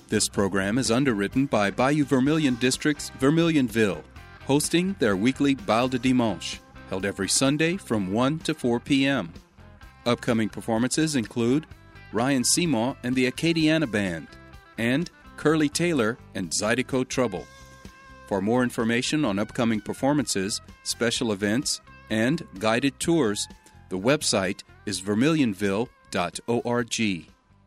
This program is underwritten by Bayou Vermilion District's Vermilionville, hosting their weekly Bal de Dimanche, held every Sunday from 1 to 4 p.m. Upcoming performances include Ryan Simon and the Acadiana Band, and Curly Taylor and Zydeco Trouble. For more information on upcoming performances, special events, and guided tours, the website is vermilionville.org.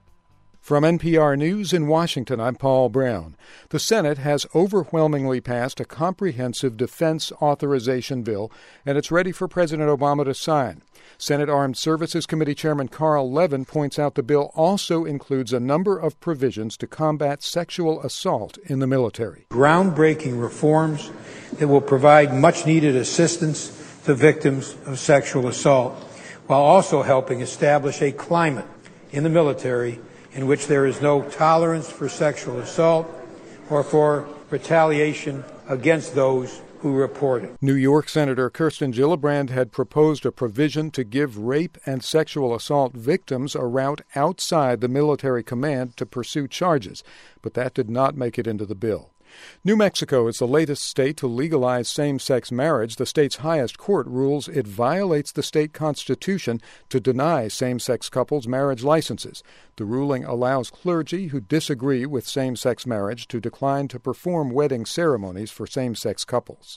From NPR News in Washington, I'm Paul Brown. The Senate has overwhelmingly passed a comprehensive defense authorization bill, and it's ready for President Obama to sign. Senate Armed Services Committee Chairman Carl Levin points out the bill also includes a number of provisions to combat sexual assault in the military. Groundbreaking reforms that will provide much-needed assistance to victims of sexual assault, while also helping establish a climate in the military in which there is no tolerance for sexual assault or for retaliation against those who report it. New York Senator Kirsten Gillibrand had proposed a provision to give rape and sexual assault victims a route outside the military command to pursue charges, but that did not make it into the bill. New Mexico is the latest state to legalize same-sex marriage. The state's highest court rules it violates the state constitution to deny same-sex couples marriage licenses. The ruling allows clergy who disagree with same-sex marriage to decline to perform wedding ceremonies for same-sex couples.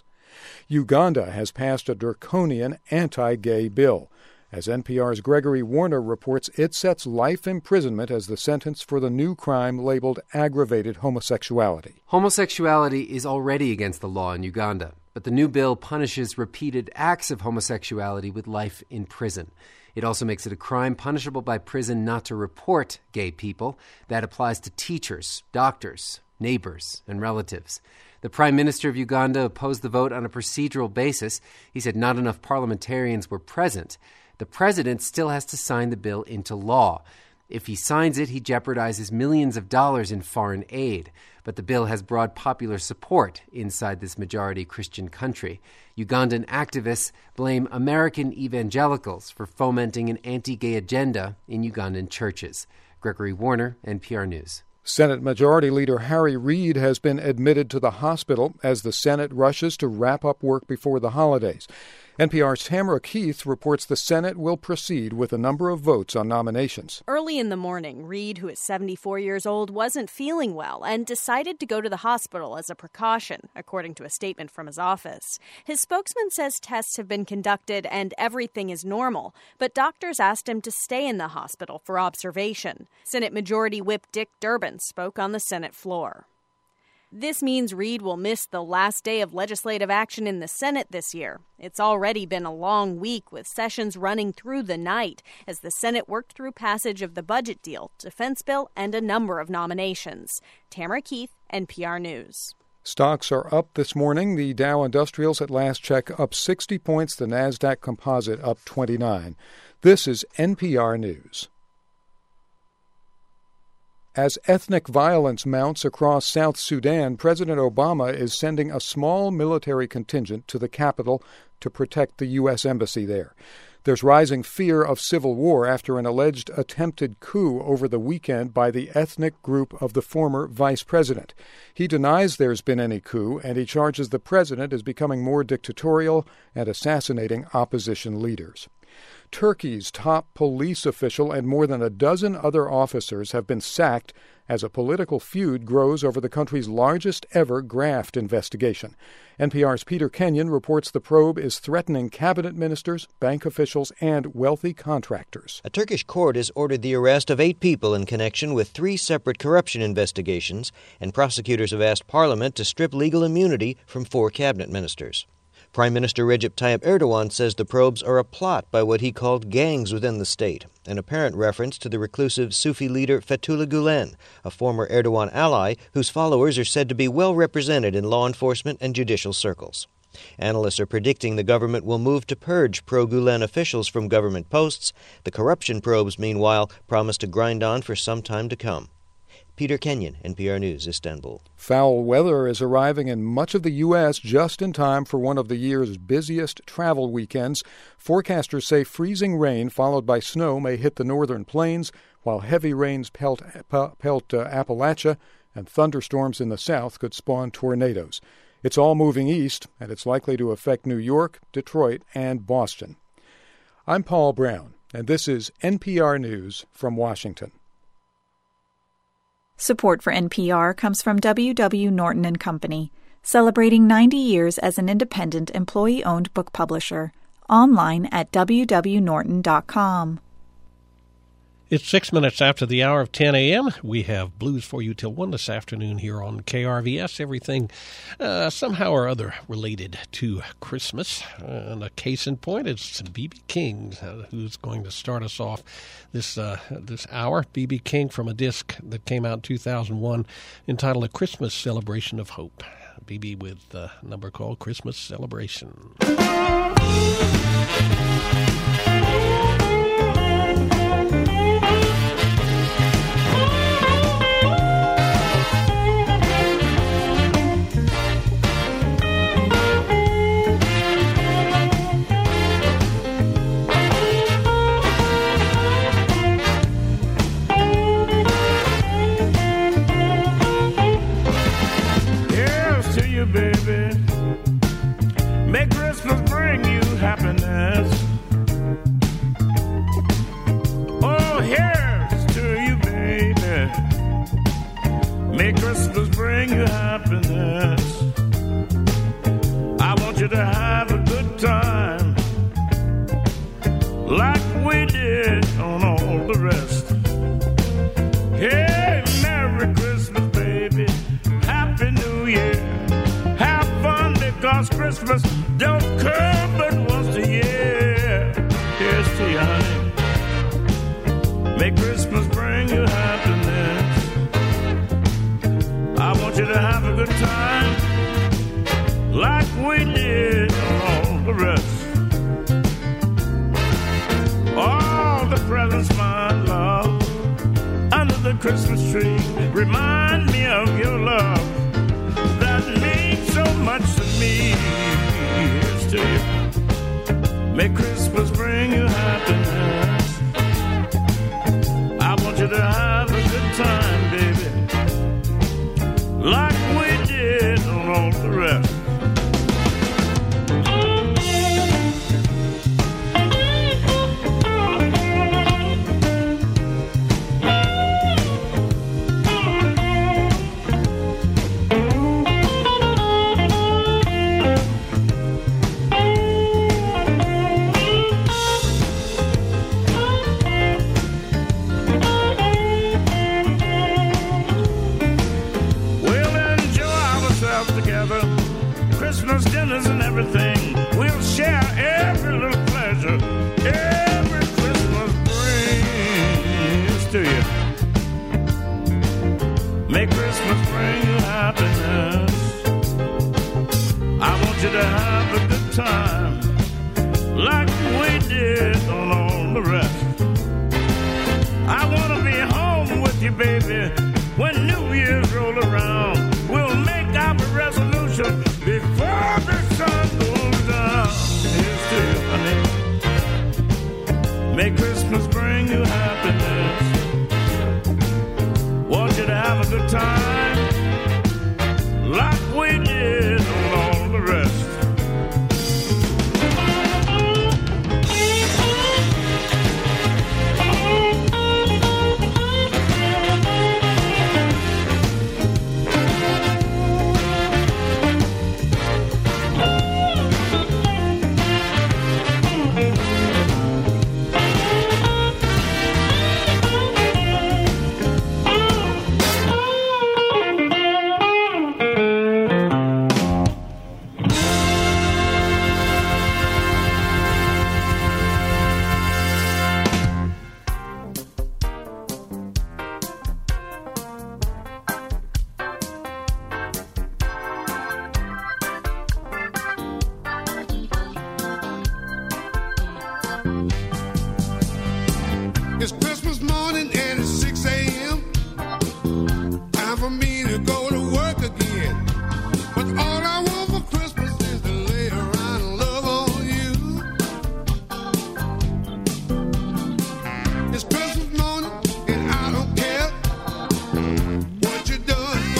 Uganda has passed a draconian anti-gay bill. As NPR's Gregory Warner reports, it sets life imprisonment as the sentence for the new crime labeled aggravated homosexuality. Homosexuality is already against the law in Uganda, but the new bill punishes repeated acts of homosexuality with life in prison. It also makes it a crime punishable by prison not to report gay people. That applies to teachers, doctors, neighbors, and relatives. The Prime Minister of Uganda opposed the vote on a procedural basis. He said not enough parliamentarians were present. The president still has to sign the bill into law. If he signs it, he jeopardizes millions of dollars in foreign aid. But the bill has broad popular support inside this majority Christian country. Ugandan activists blame American evangelicals for fomenting an anti-gay agenda in Ugandan churches. Gregory Warner, NPR News. Senate Majority Leader Harry Reid has been admitted to the hospital as the Senate rushes to wrap up work before the holidays. NPR's Tamara Keith reports the Senate will proceed with a number of votes on nominations. Early in the morning, Reid, who is 74 years old, wasn't feeling well and decided to go to the hospital as a precaution, according to a statement from his office. His spokesman says tests have been conducted and everything is normal, but doctors asked him to stay in the hospital for observation. Senate Majority Whip Dick Durbin spoke on the Senate floor. This means Reid will miss the last day of legislative action in the Senate this year. It's already been a long week with sessions running through the night as the Senate worked through passage of the budget deal, defense bill, and a number of nominations. Tamara Keith, NPR News. Stocks are up this morning. The Dow Industrials at last check up 60 points, the NASDAQ Composite up 29. This is NPR News. As ethnic violence mounts across South Sudan, President Obama is sending a small military contingent to the capital to protect the U.S. Embassy there. There's rising fear of civil war after an alleged attempted coup over the weekend by the ethnic group of the former vice president. He denies there's been any coup, and he charges the president as becoming more dictatorial and assassinating opposition leaders. Turkey's top police official and more than a dozen other officers have been sacked as a political feud grows over the country's largest ever graft investigation. NPR's Peter Kenyon reports the probe is threatening cabinet ministers, bank officials, and wealthy contractors. A Turkish court has ordered the arrest of 8 people in connection with 3 separate corruption investigations, and prosecutors have asked Parliament to strip legal immunity from 4 cabinet ministers. Prime Minister Recep Tayyip Erdogan says the probes are a plot by what he called gangs within the state, an apparent reference to the reclusive Sufi leader Fethullah Gulen, a former Erdogan ally whose followers are said to be well represented in law enforcement and judicial circles. Analysts are predicting the government will move to purge pro-Gulen officials from government posts. The corruption probes, meanwhile, promise to grind on for some time to come. Peter Kenyon, NPR News, Istanbul. Foul weather is arriving in much of the U.S. just in time for one of the year's busiest travel weekends. Forecasters say freezing rain followed by snow may hit the northern plains, while heavy rains pelt Appalachia and thunderstorms in the south could spawn tornadoes. It's all moving east, and it's likely to affect New York, Detroit, and Boston. I'm Paul Brown, and this is NPR News from Washington. Support for NPR comes from W.W. Norton & Company, celebrating 90 years as an independent, employee-owned book publisher. Online at www.norton.com. It's 6 minutes after the hour of 10 a.m. We have blues for you till 1 this afternoon here on KRVS. Everything somehow or other related to Christmas. And a case in point is B.B. King, who's going to start us off this hour. B.B. King from a disc that came out in 2001 entitled A Christmas Celebration of Hope. B.B. with a number called Christmas Celebration. Baby, may Christmas bring you happiness. Oh, here's to you, baby. May Christmas bring you happiness. I want you to have a good time, like we did on all the rest. Hey, Merry Christmas, baby. Happy New Year. Because Christmas don't come but once a year. Here's to you, honey. May Christmas bring you happiness. I want you to have a good time, like we did on all the rest. All the presents, my love, under the Christmas tree, remind me of your love. That means so much to me. Here's to you. May Christmas bring you happiness. I want you to have a good time, baby, like we did on all the rest. Christmas dinners and everything. We'll share every little pleasure every Christmas brings to you. May Christmas bring you happiness. I want you to have a good time, like we did on all the rest. I want to be home with you, baby, when New Year's roll around. We'll make our resolution before the sun goes down. Here's to you, honey. May Christmas bring you happiness. Want you to have a good time, like we did on all the rest. It's Christmas morning and it's 6 a.m. Time for me to go to work again. But all I want for Christmas is to lay around and love on you. It's Christmas morning and I don't care what you're doing.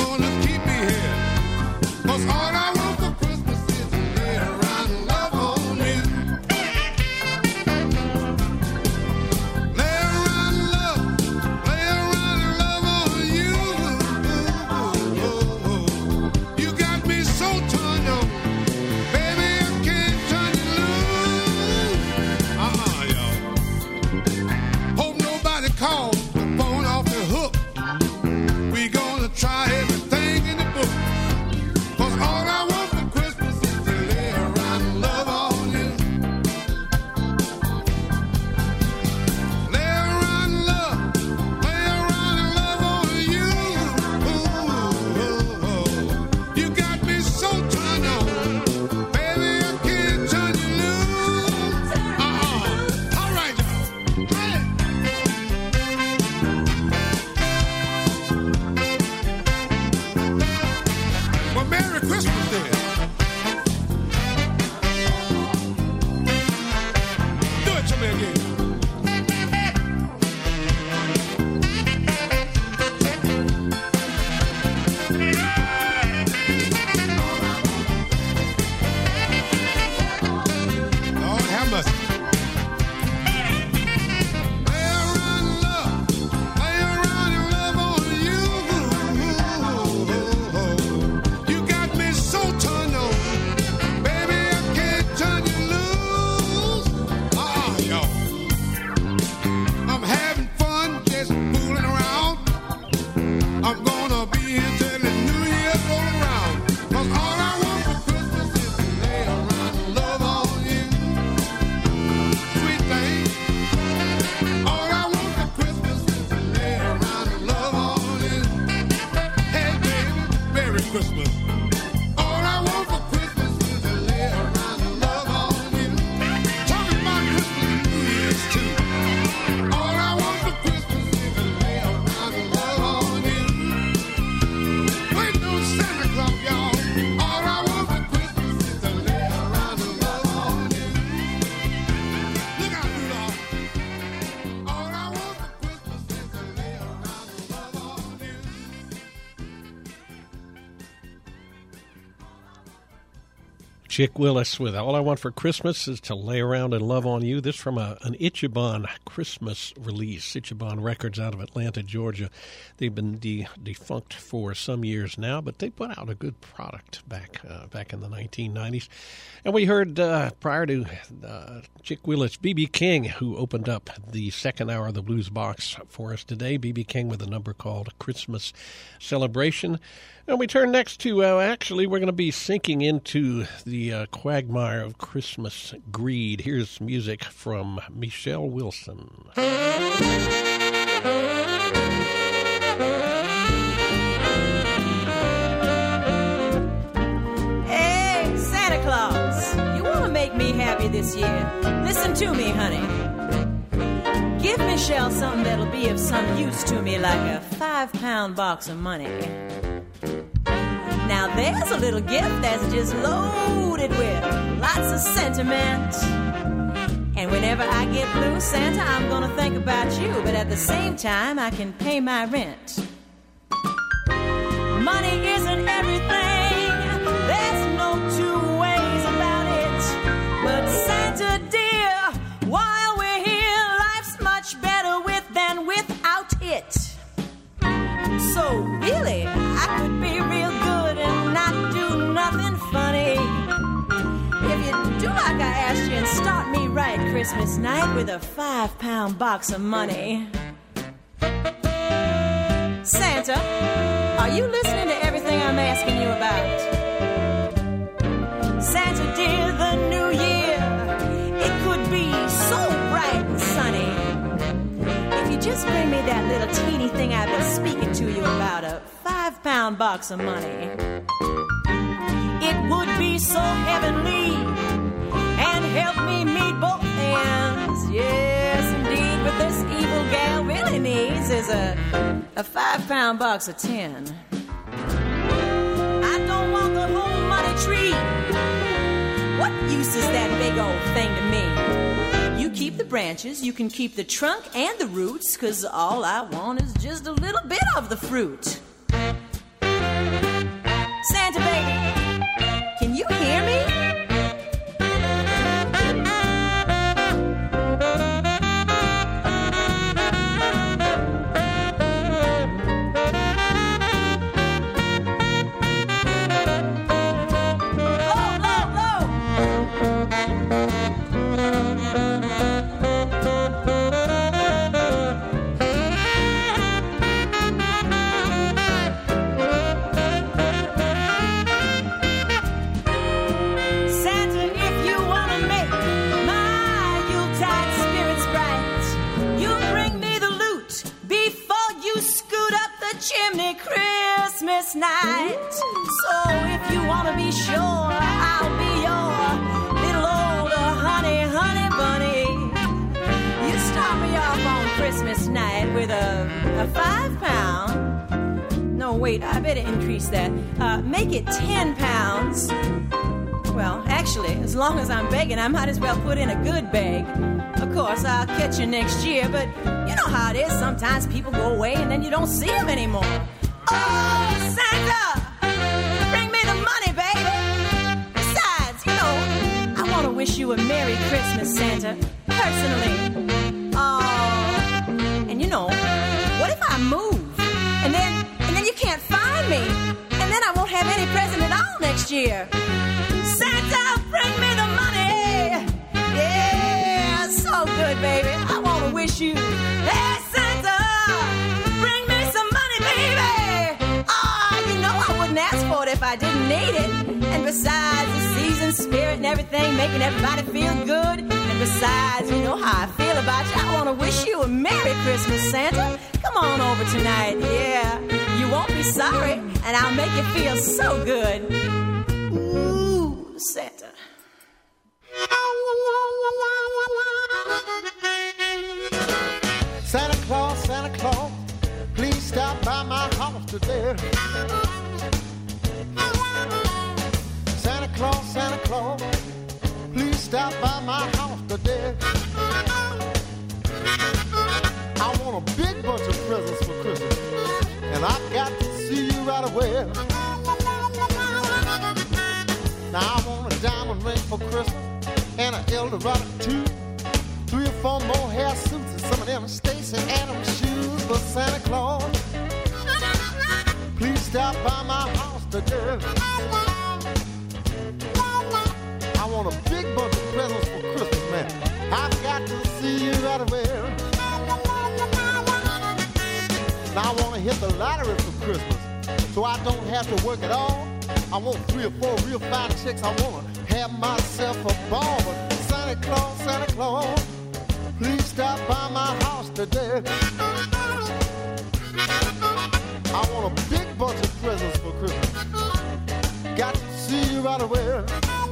Chick Willis with All I Want for Christmas is to Lay Around and Love on You. This from an Ichiban Christmas release. Ichiban Records out of Atlanta, Georgia. They've been defunct for some years now, but they put out a good product back in the 1990s. And we heard prior to Chick Willis, B.B. King, who opened up the second hour of the Blues Box for us today. B.B. King with a number called Christmas Celebration. And we turn next to, actually, we're going to be sinking into the quagmire of Christmas greed. Here's music from Michelle Wilson. Hey, Santa Claus, you want to make me happy this year? Listen to me, honey. Give Michelle something that'll be of some use to me, like a 5-pound box of money. Now there's a little gift that's just loaded with lots of sentiment. And whenever I get blue, Santa, I'm gonna think about you, but at the same time, I can pay my rent. Money isn't everything, there's no two ways about it. But Santa dear, while we're here, life's much better with than without it. So really, I could be real good and not do nothing funny. If you do like I asked you and start me right Christmas night with a 5-pound box of money. Santa, are you listening to everything I'm asking you about? Santa dear, the new year, it could be so bright and sunny. If you just bring me that little teeny thing I've been speaking to you about, a 5-pound box of money, it would be so heavenly and help me meet both ends. Yes, indeed, what this evil gal really needs is a 5-pound box of 10. I don't want the whole money tree. What use is that big old thing to me? You keep the branches, you can keep the trunk and the roots, 'cause all I want is just a little bit of the fruit. Santa baby, can you hear me? Christmas night. So if you want to be sure, I'll be your little old honey, honey bunny. You start me off on Christmas night with a 5-pound. No, wait, I better increase that. Make it 10 pounds. Well, actually, as long as I'm begging, I might as well put in a good beg. Of course, I'll catch you next year, but you know how it is. Sometimes people go away and then you don't see them anymore. Oh, Santa, bring me the money, baby. Besides, you know, I want to wish you a Merry Christmas, Santa, personally. Oh, and you know, what if I move and then you can't find me, and then I won't have any present at all next year? Santa, bring me the money. Yeah, so good, baby. I want to wish you, hey, Santa, bring me some money, baby. You know I wouldn't ask for it if I didn't need it. And besides, the season spirit and everything, making everybody feel good. And besides, you know how I feel about you. I want to wish you a Merry Christmas, Santa. Come on over tonight, yeah. You won't be sorry, and I'll make you feel so good. Ooh, Santa. Santa Claus, please stop by my house today. Santa Claus, please stop by my house today. I want a big bunch of presents for Christmas, and I've got to see you right away. Now I want a diamond Christmas and an Eldorado too. 3 or 4 more hair suits and some of them Stacey Adams shoes for Santa Claus. Please stop by my house today. I want a big bunch of presents for Christmas, man. I've got to see you right away. Now I want to hit the lottery for Christmas, so I don't have to work at all. I want 3 or 4 real fine chicks. I want to have myself a ball. But Santa Claus, please stop by my house today. I want a big bunch of presents for Christmas. Got to see you right away.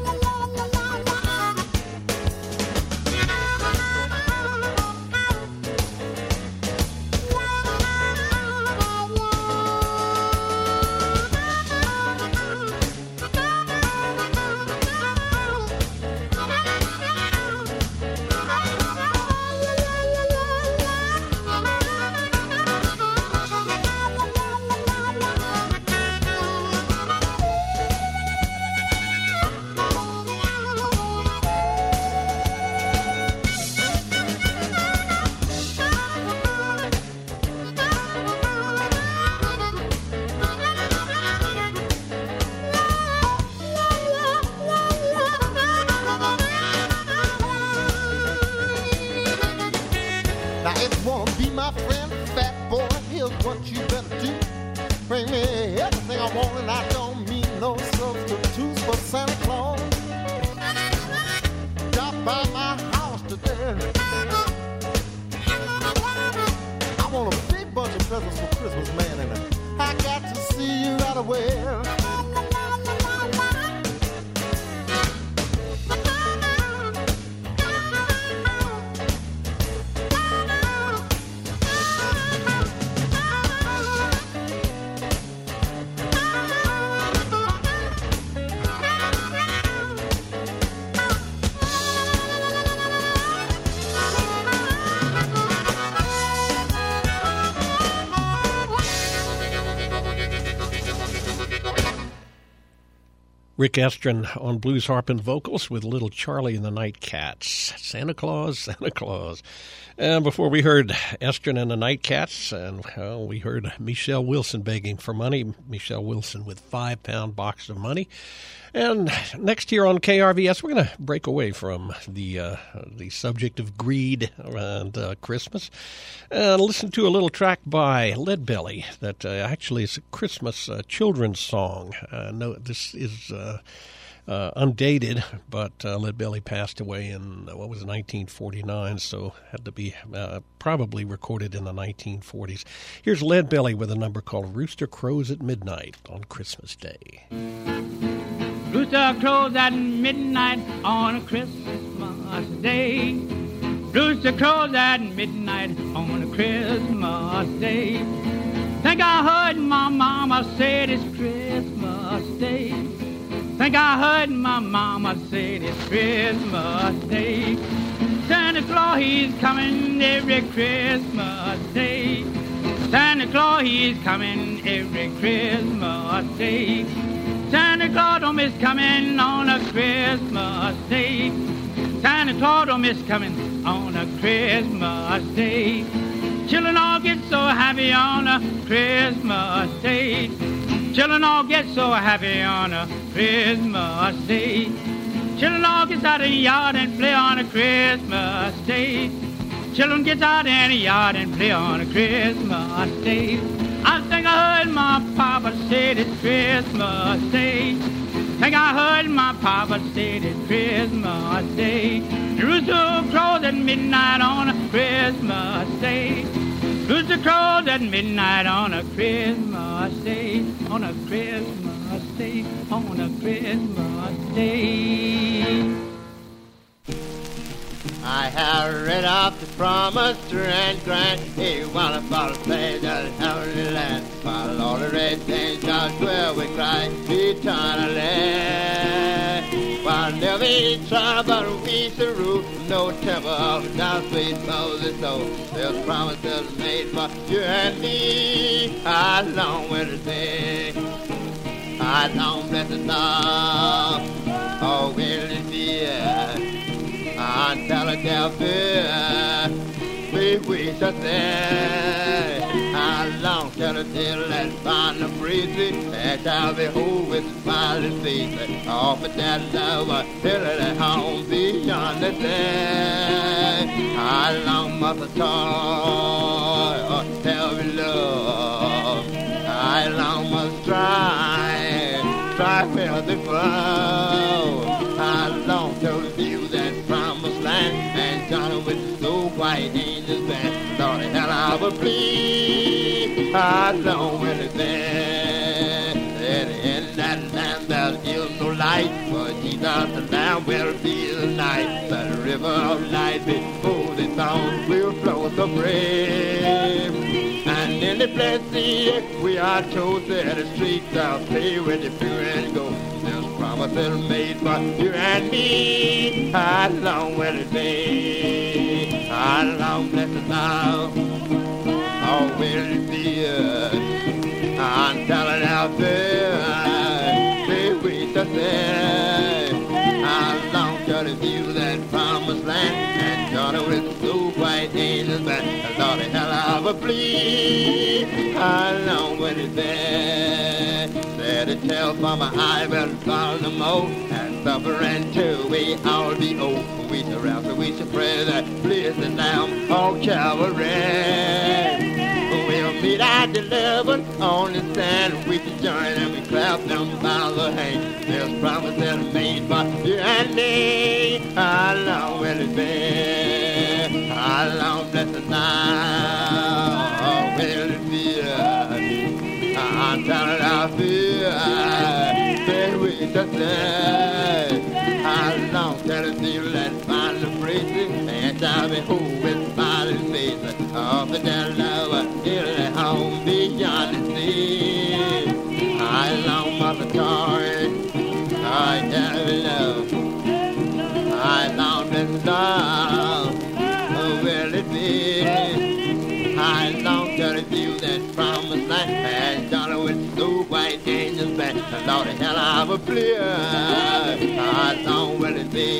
Rick Estrin on blues harp and vocals with Little Charlie and the Nightcats. Santa Claus, Santa Claus. And before we heard Estrin and the Nightcats, and we heard Michelle Wilson begging for money. Michelle Wilson with £5 box of money. And next here on KRVS, we're going to break away from the subject of greed and Christmas and listen to a little track by Leadbelly that actually is a Christmas children's song. No, this is undated, but Leadbelly passed away in, 1949, so had to be probably recorded in the 1940s. Here's Leadbelly with a number called Rooster Crows at Midnight on Christmas Day. Rooster crows at midnight on a Christmas day. Rooster crows at midnight on a Christmas day. Think I heard my mama say this Christmas day. Think I heard my mama say this Christmas day. Santa Claus, he's coming every Christmas day. Santa Claus, he's coming every Christmas day. Santa Claus don't miss coming on a Christmas day. Santa Claus don't miss coming on a Christmas day. Children all get so happy on a Christmas day. Children all get so happy on a Christmas day. Children all get out of the yard and play on a Christmas day. Children get out in the yard and play on a Christmas day. I think I heard my papa say this Christmas day. Think I heard my papa say this Christmas day. The rooster crows at midnight on a Christmas day. Rooster crows at midnight on a Christmas day. On a Christmas day. On a Christmas day. I have read off the promise and grant. He wanna follow play that heavenly land. While all the red things down where we cry eternally. While never any trial but a piece of roof, no temple down sweet Moses. So there's promises made for you and me. How long will it take? How long blessed love? Oh, will it be on Philadelphia, we wish us there. How long shall it till that final breezy, that shall behold with smiling face, offer that love till that home beyond the sea. How long must I toil, tell me love? How long must try with the foe? How long till we view that promised land, and John with the so white angels band? Lord, hell, I will plead. How long will it be? That in that land there'll give no light, for Jesus the Lamb will be the night. The river of light before the throne will flow so brave. And in the blessed sea, we are chosen. The streets I'll play with the pure and gold. There's promises made for you and me. How long will it be? How long, blessed thou? Or will it be? I'm telling out there, they wait to say. How long shall it view that promised land, and Jordan with blue white angels back? Lord, hell, I will plead. How long will it be? Said it tell from my eye, will follow the more, and suffering too, we all be old. We shall rap, we shall pray that please the Lamb on Calvary. We'll meet our delivered on the stand. We can join and we clap them by the hand. There's promises made by you and me. How long will it be? How long, blessed now will it be? I'm telling our fear, then we just say, how long shall it be that final praise? And shall be who with smiling face of the dead lover in the home beyond the sea. How long must the torrent I tell love? How long this love will it be? How long shall it be that promised land? And Johnny with so white angels back. Lord, hell, I will plead. How long will it be?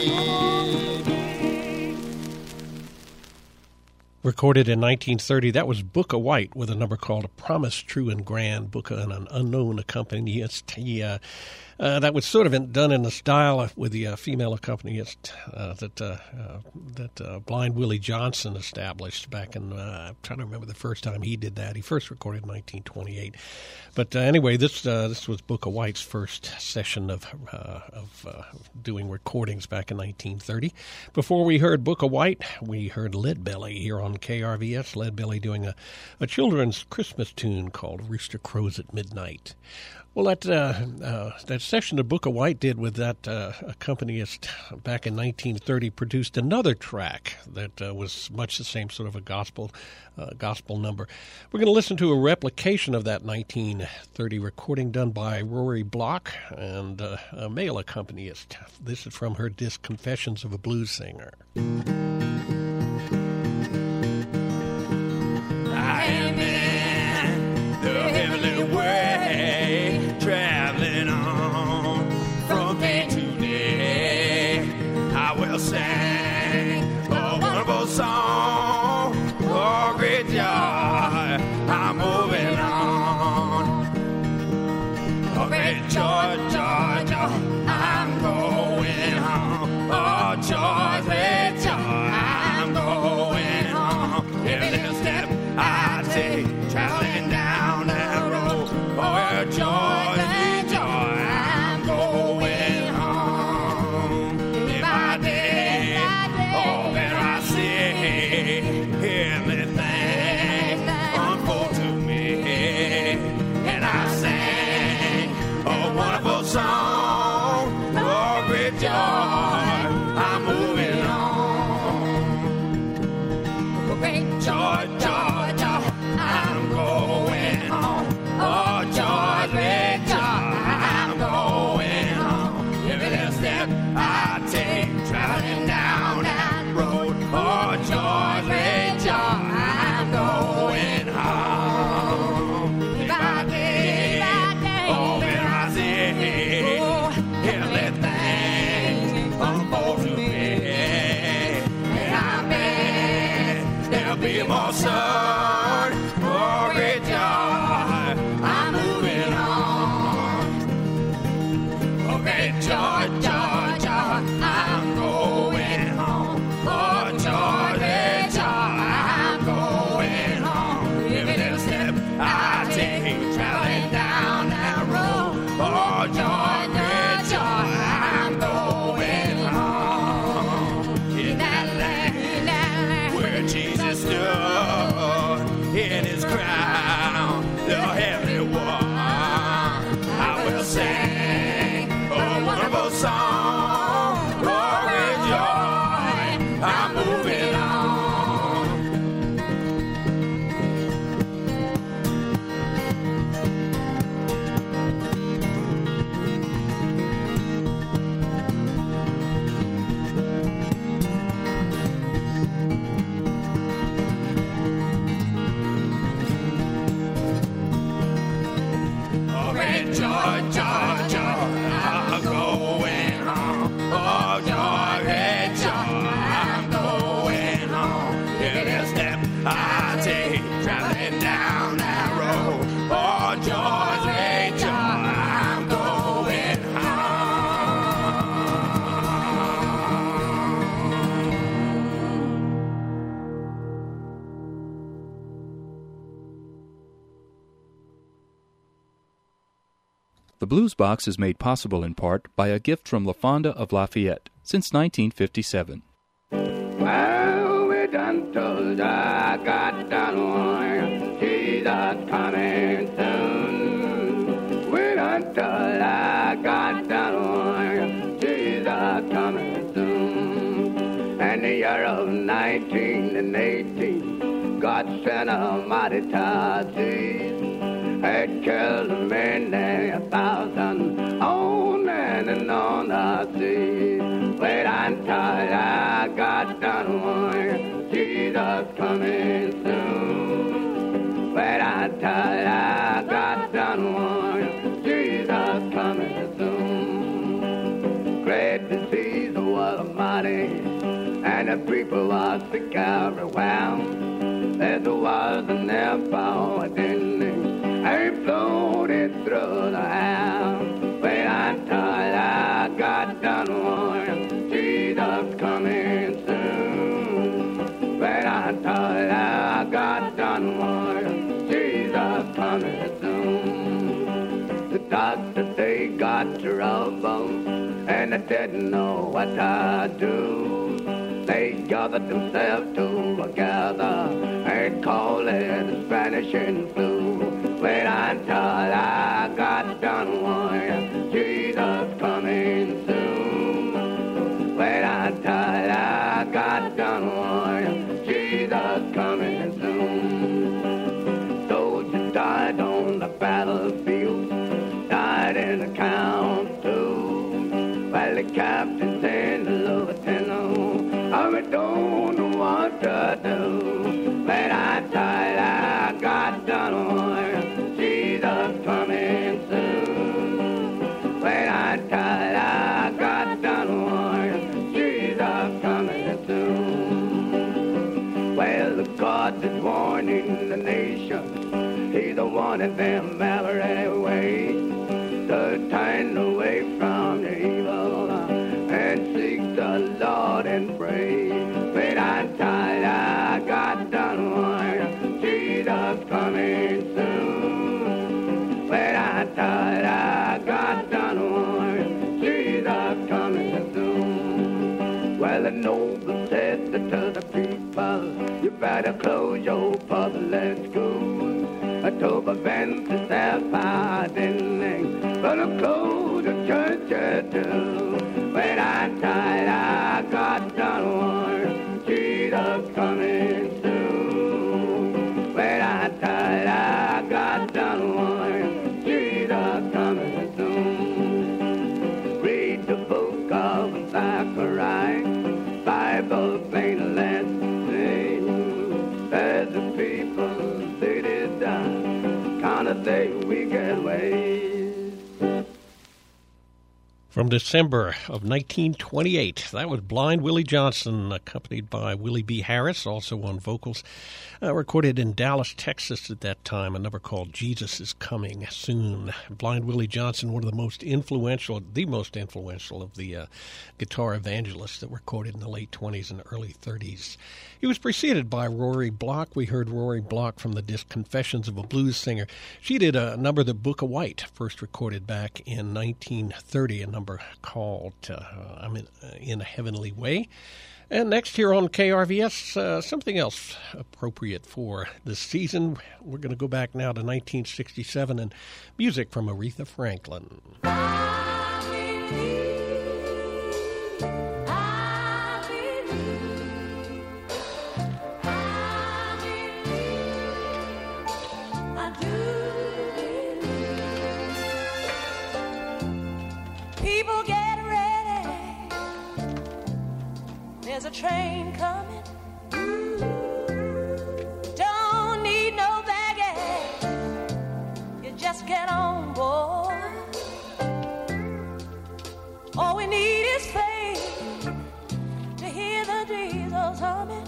Recorded in 1930, that was Booker White with a number called A Promise True and Grand. Booker and an unknown accompanist. That was sort of done in the style with the female accompanist that Blind Willie Johnson established back in, I'm trying to remember the first time he did that. He first recorded in 1928. But anyway, this was Booker White's first session of doing recordings back in 1930. Before we heard Booker White, we heard Leadbelly here on KRVS. Leadbelly doing a children's Christmas tune called Rooster Crows at Midnight. Well, that session that Booker White did with that accompanist back in 1930 produced another track that was much the same sort of a gospel number. We're going to listen to a replication of that 1930 recording done by Rory Block and a male accompanist. This is from her disc Confessions of a Blues Singer. I am in the heavenly way, traveling on from day to day. I will sing a wonderful song, oh great joy, I'm moving on. Oh great joy, joy, joy, I'm going home. Oh joy, great joy, I'm going home. Every little step I take, traveling down that road, oh joy, joy, I'm going home. If I did, oh, better I see everything unfold to me, and I sang a wonderful song, oh great joy, I'm moving on. Great joy, joy, joy, I'm going. The Blues Box is made possible in part by a gift from La Fonda of Lafayette since 1957. Well, we done told I got done warning, Jesus coming soon. We done told I got done warning, Jesus coming soon. And the year of 1918, God sent a mighty tide seas. Had killed many 1,000 on and on the sea. Wait until I got done warning, Jesus coming soon. Wait until I got done warning, Jesus coming soon. Great disease was mighty, and the people was sick everywhere. There was an airport and floated through the air. Wait until I got done warning, Jesus coming soon. Wait until I got done warning, Jesus coming soon. The doctor, they got trouble, and they didn't know what to do. They gathered themselves together and called it the Spanish flu. Wait until I got done warning, Jesus coming soon. Wait until I got done warning, Jesus coming soon. Soldiers died on the battlefield, died in the count too. Well, the captain and the lieutenant, I don't know what to do. Wait until I got done warning, Jesus coming soon. Wait until I got done warning, Jesus coming soon. Well, the God is warning the nation, He's the one of them every way, to turn away from the evil and seek the Lord and pray. Wait until I got done warning, Jesus coming soon. Wait until I got done warning, Jesus coming soon. Well, the noble said to the people, you better close your public schools to prevent the self-identity, but close the churches too. Wait until I got done warning, Jesus coming soon. Wait until I got done warning, Jesus coming soon. Read the book of Zechariah, Bible plain lesson sing. There's the people, they did die, kind of day we get away. From December of 1928, that was Blind Willie Johnson, accompanied by Willie B. Harris, also on vocals, recorded in Dallas, Texas at that time, a number called Jesus is Coming Soon. Blind Willie Johnson, one of the most influential of the guitar evangelists that recorded in the late 20s and early 30s. He was preceded by Rory Block. We heard Rory Block from the disc Confessions of a Blues Singer. She did a number, The Book of White, first recorded back in 1930, a number called I'm in a Heavenly Way. And next here on KRVS, something else appropriate for this season. We're going to go back now to 1967 and music from Aretha Franklin. People get ready, there's a train coming. Don't need no baggage, you just get on board. All we need is faith to hear the diesels humming.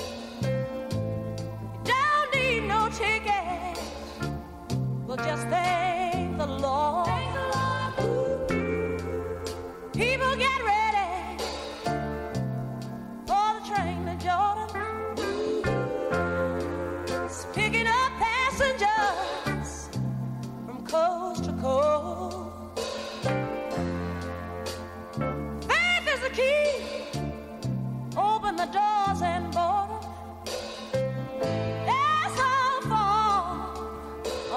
Don't need no ticket, we'll just thank the Lord. People get ready for the train to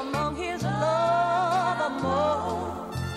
among his love more.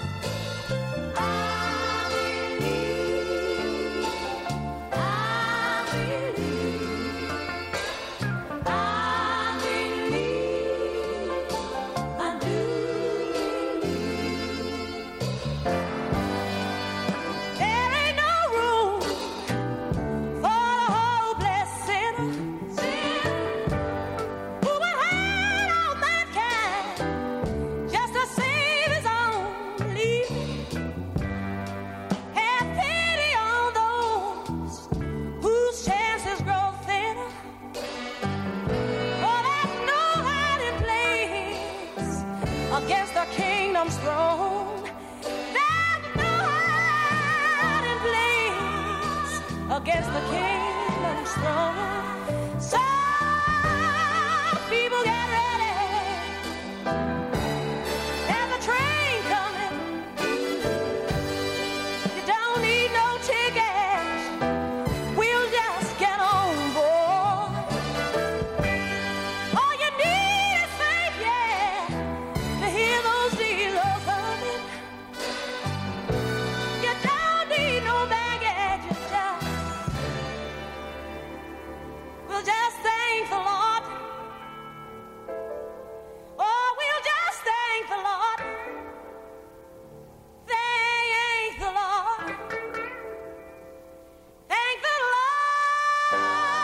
Against the kingdom's throne, there's no hiding place. Against the kingdom's throne, so people get ready. There's a train coming. You don't need no ticket. We'll just get on board. All you need is faith, yeah. To hear those dealers humming. You don't need no baggage, we'll just thank the Lord. Oh, we'll just thank the Lord. Thank the Lord. Thank the Lord.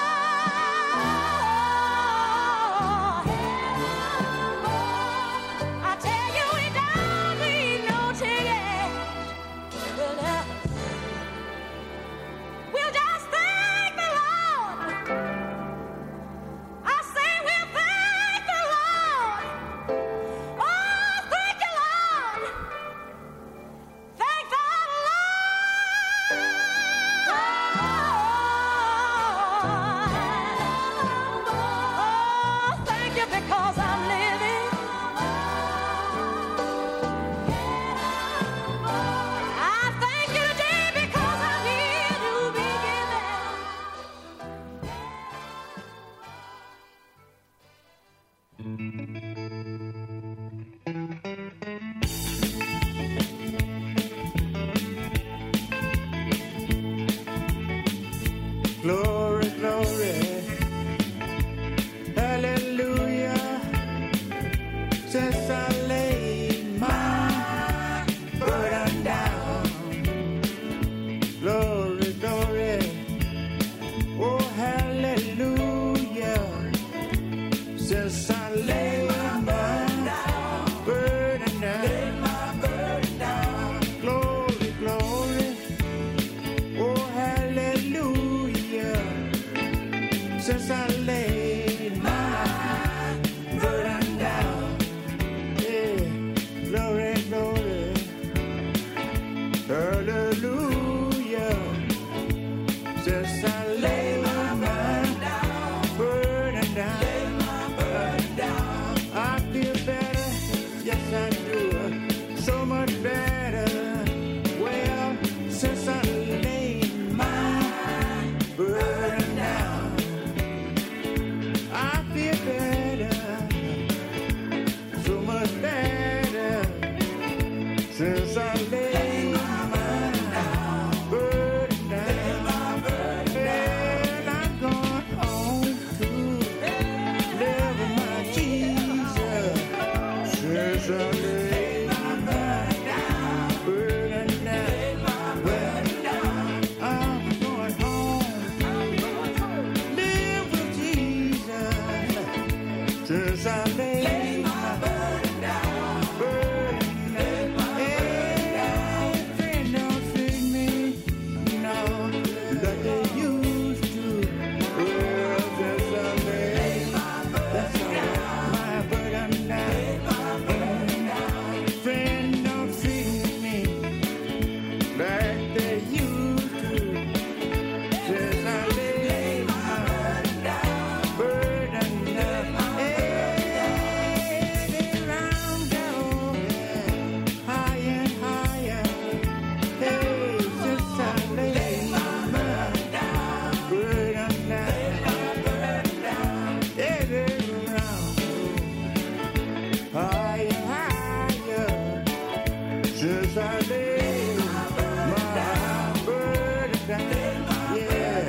I tell you, we don't need no ticket. We'll just thank the Lord. I say we'll thank the Lord. Oh, thank you, Lord. Thank the Lord. Oh, thank you because I'm living. I thank you today because I'm here to be Glory, glory, hallelujah. Since I laid my burden down, glory, glory, oh hallelujah. Since I laid my burden down, glory, glory, oh hallelujah. Since I laid my burden down, yeah, glory, glory, hallelujah. Since I laid my burden down, I feel better, yes I do, so much better. Well, since I laid my burden down, I feel better, so much better. Since I laid my burden down, and I'm going home to live with my Jesus. Since I laid my burden down, well, I'm going home, live with Jesus. Since I laid my burden down, and friend don't treat me, no, like they used to. Well, since I laid my burden down, Yes, I lay my burden down. Yeah.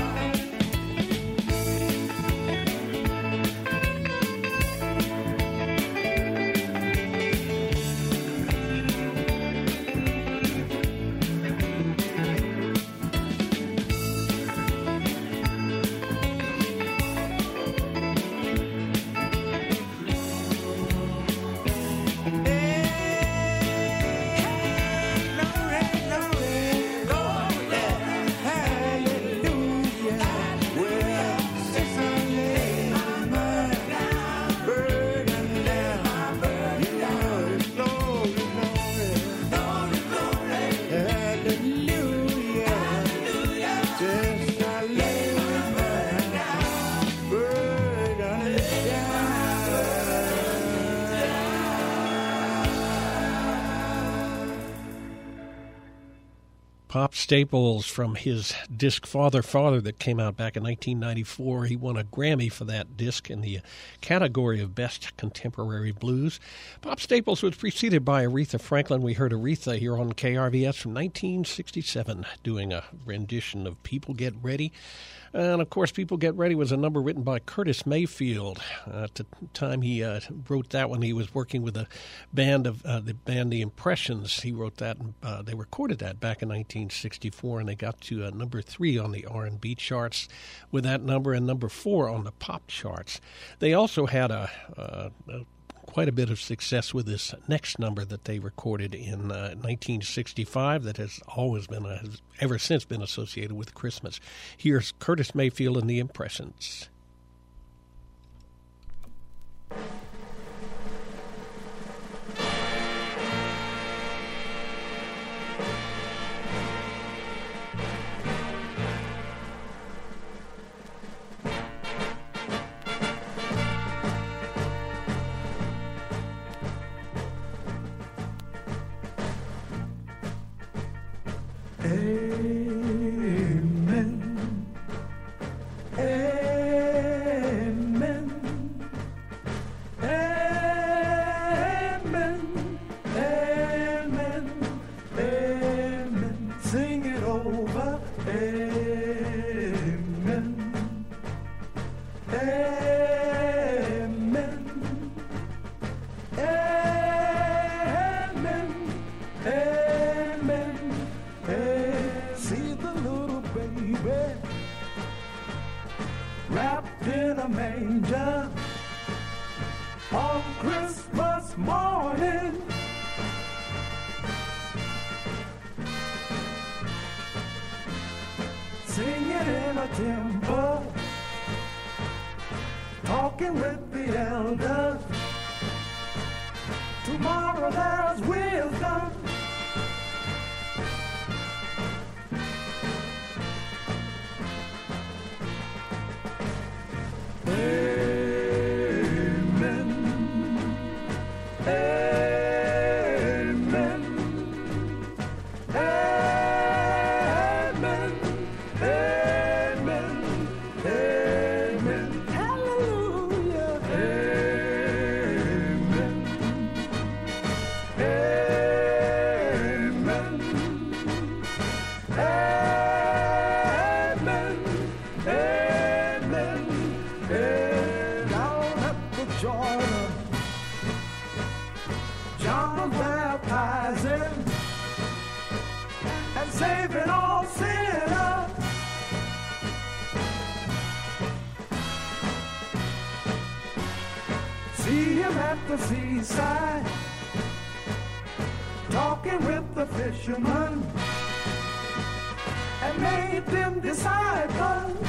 Pop Staples from his disc Father, Father that came out back in 1994. He won a Grammy for that disc in the category of Best Contemporary Blues. Pop Staples was preceded by Aretha Franklin. We heard Aretha here on KRVS from 1967 doing a rendition of People Get Ready. And, of course, People Get Ready was a number written by Curtis Mayfield. At the time he wrote that one, he was working with a band of the Impressions. He wrote that, and they recorded that back in 1964, and they got to number 3 on the R&B charts with that number and number 4 on the pop charts. They also had quite a bit of success with this next number that they recorded in 1965 that has ever since been associated with Christmas. Here's Curtis Mayfield and the Impressions. Amen. Amen. Amen. Amen. Amen. Sing it over. Amen. Amen. Amen. Amen. See the little baby wrapped in a manger on Christmas morning. Singing in a temple, talking with the elders. Tomorrow there's wisdom. The seaside, talking with the fishermen, and made them disciples.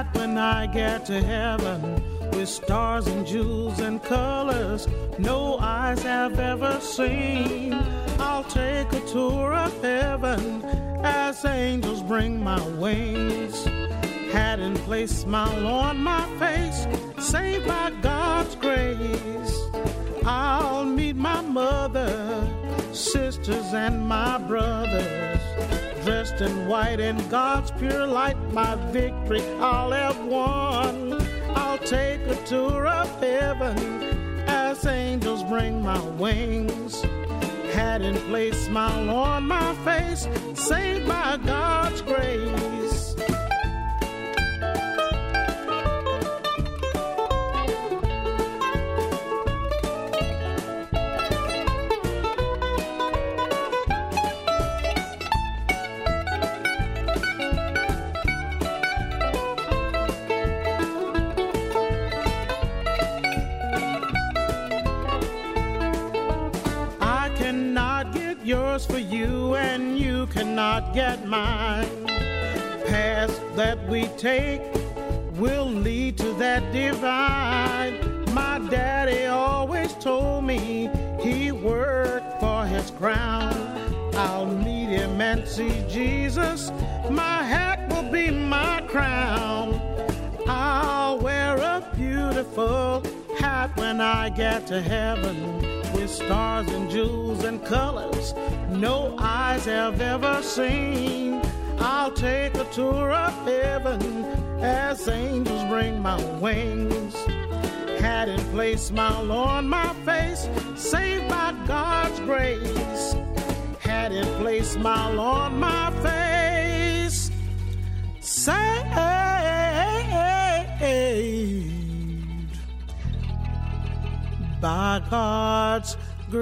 hat when I get to heaven, with stars and jewels and colors no eyes have ever seen. I'll take a tour of heaven as angels bring my wings. Hat and place, smile on my face, saved by God's grace. I'll meet my mother, sisters and my brothers, dressed in white in God's pure light. My victory I'll have won. I'll take a tour of heaven as angels bring my wings. Hat in place, smile on my face, saved by God's grace. Yours for you and you cannot get mine. Paths that we take will lead to that divide. My daddy always told me he worked for his crown. I'll meet him and see Jesus. My hat will be my crown. I'll wear a beautiful hat when I get to heaven, with stars and jewels and colors no eyes have ever seen. I'll take a tour of heaven as angels bring my wings. Hat in place, smile on my face, saved by God's grace. Hat in place, smile on my face, saved by God's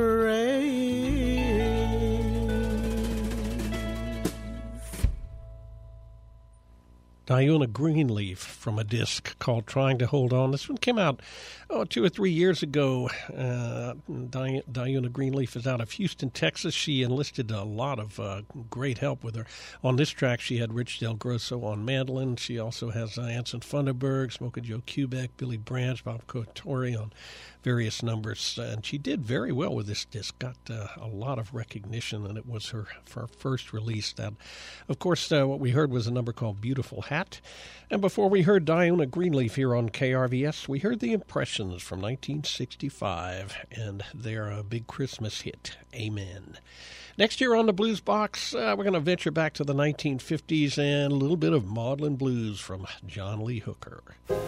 grace. Diona Greenleaf from a disc called Trying to Hold On. This one came out 2 or 3 years ago. Diona Greenleaf is out of Houston, Texas. She enlisted a lot of great help with her. On this track, she had Rich Del Grosso on mandolin. She also has Anson Funderburg, Smokey Joe Kubek, Billy Branch, Bob Kotori on various numbers. And she did very well with this disc, got a lot of recognition, and it was her first release. That, of course, what we heard was a number called Beautiful Hat. And before we heard Diona Greenleaf here on KRVS, we heard The Impressions from 1965 and their big Christmas hit, Amen. Next year on the Blues Box, we're going to venture back to the 1950s and a little bit of maudlin blues from John Lee Hooker.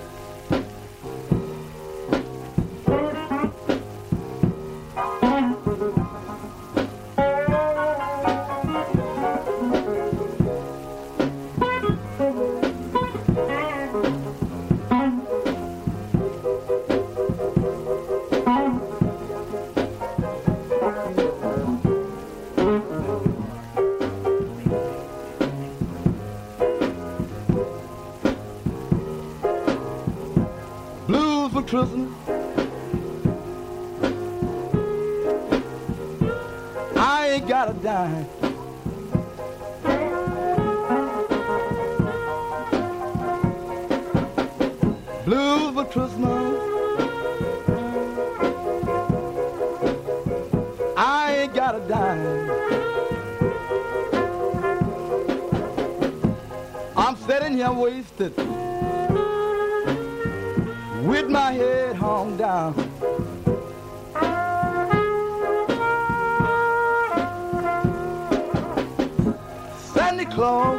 Christmas, I ain't got a dime. Blues for Christmas, I ain't got a dime. I'm sitting here wasted with my head hung down. Santa Claus,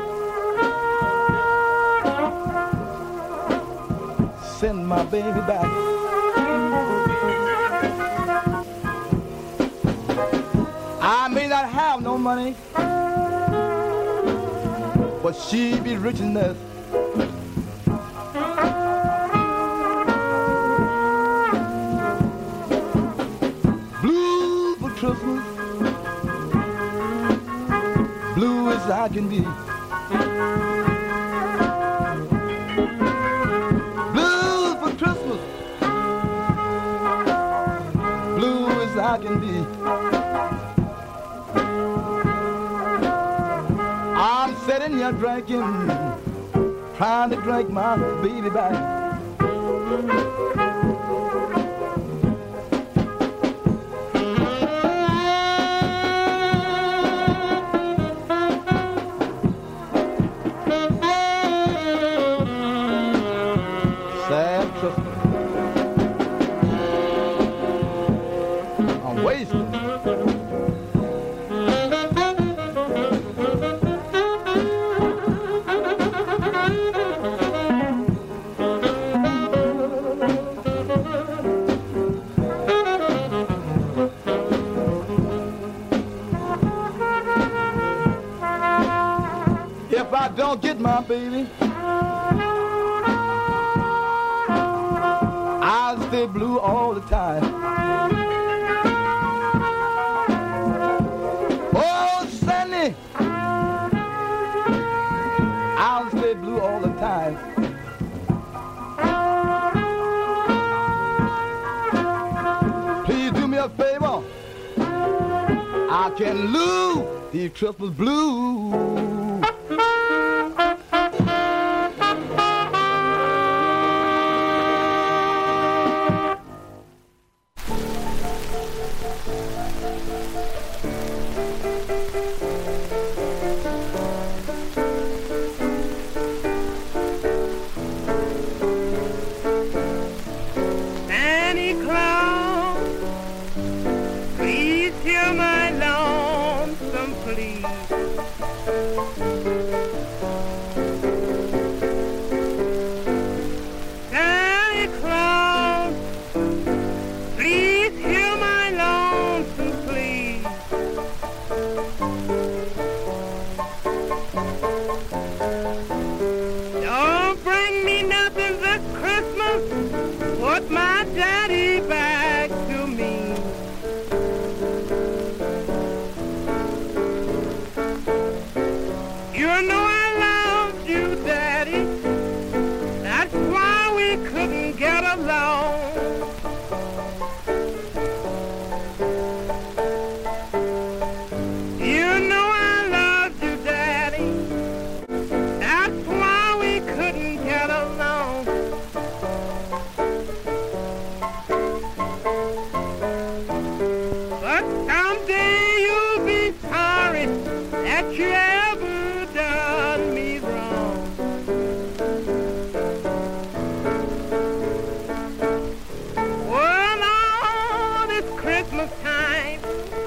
send my baby back. I may not have no money, but she be rich enough. Christmas, blue as I can be. Blue for Christmas, blue as I can be. I'm sitting here drinking trying to drink my baby back. Sad Christmas. I'm wasted. If I don't get my baby, I'll stay blue all the time. Oh, Sandy, I'll stay blue all the time. Please do me a favor. I can lose these Christmas blues. Santa Claus, please hear my lonesome plea. Santa Claus, please hear my lonesome plea. Don't bring me nothing this Christmas, put my daddy back to me. You know I loved you, Daddy. That's why we couldn't get along. You know I loved you, Daddy. That's why we couldn't get along. But someday you'll be sorry that you ever done me wrong. Well, all this Christmas time,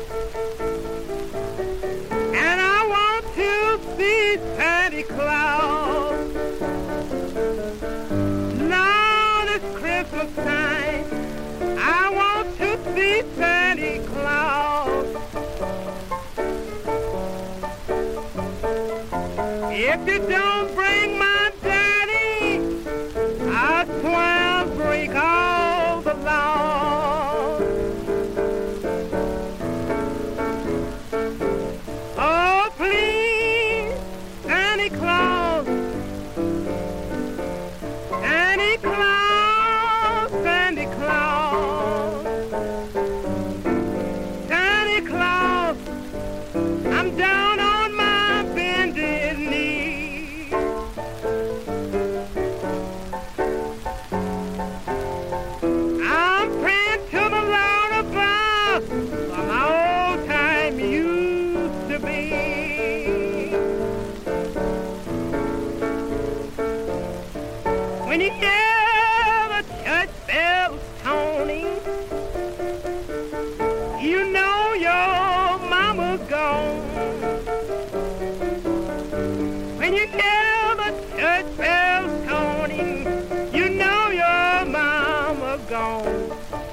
and I want to see Santa Claus. Now this Christmas time, I want to see Santa Claus. If you don't bring my daddy, I swear I'll break all the laws. Oh, please, Santa Claus, Santa Claus, Santa Claus, Santa Claus, I'm down on my bended knee. I'm praying to the Lord above for my old time used to be. When you hear the church bells toning, you know your mama's gone. When you hear the church bells toning, you know your mama's gone.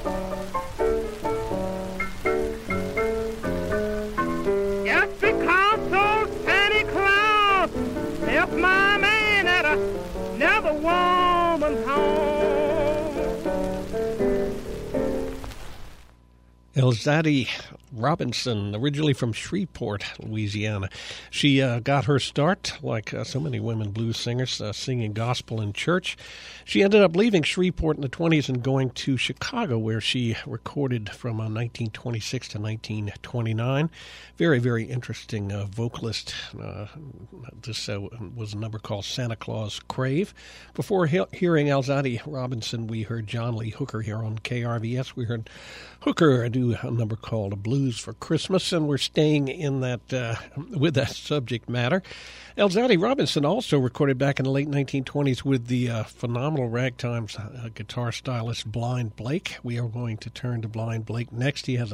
Just because old Santa Claus left my man at another woman's home. Elzadi Robinson, originally from Shreveport, Louisiana. She got her start, like so many women blues singers, singing gospel in church. She ended up leaving Shreveport in the 20s and going to Chicago, where she recorded from 1926 to 1929. Very, very interesting vocalist. This was a number called Santa Claus Crave. Before hearing Alzadi Robinson, we heard John Lee Hooker here on KRVS. We heard Hooker do a number called Blues for Christmas, and we're staying in that with that subject matter. Alzadi Robinson also recorded back in the late 1920s with the phenomenal ragtime guitar stylist Blind Blake. We are going to turn to Blind Blake next. He has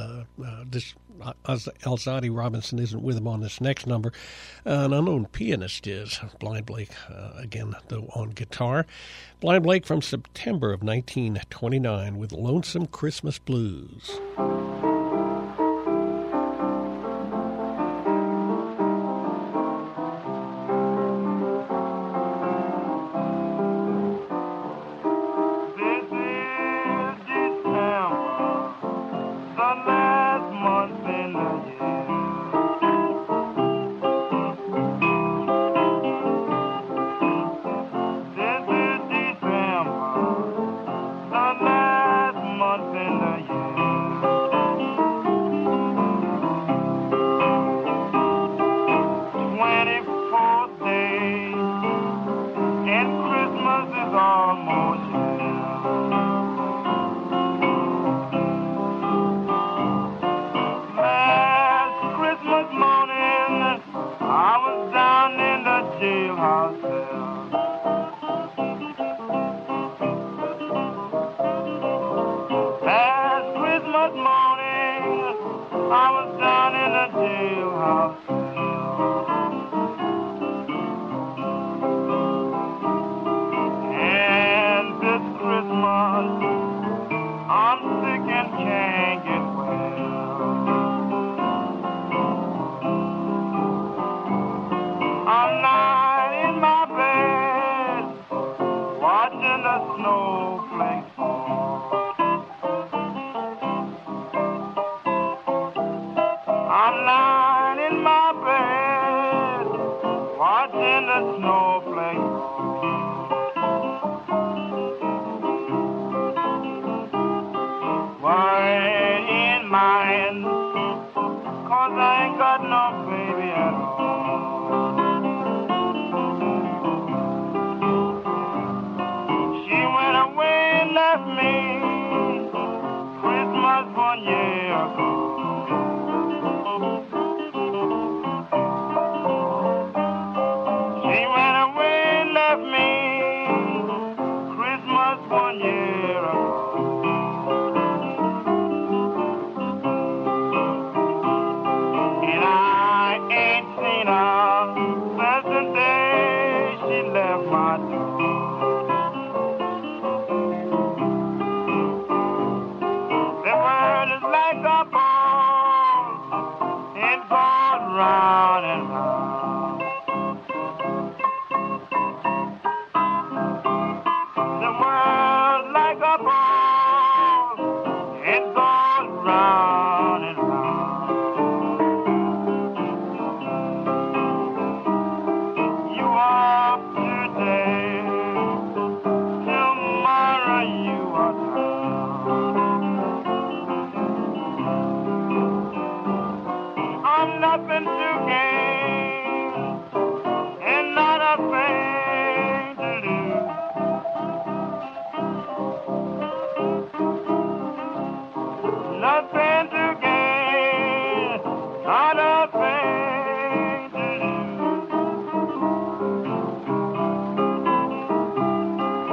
Alzadi Robinson isn't with him on this next number. An unknown pianist is Blind Blake, again, though, on guitar. Blind Blake from September of 1929 with Lonesome Christmas Blues. Me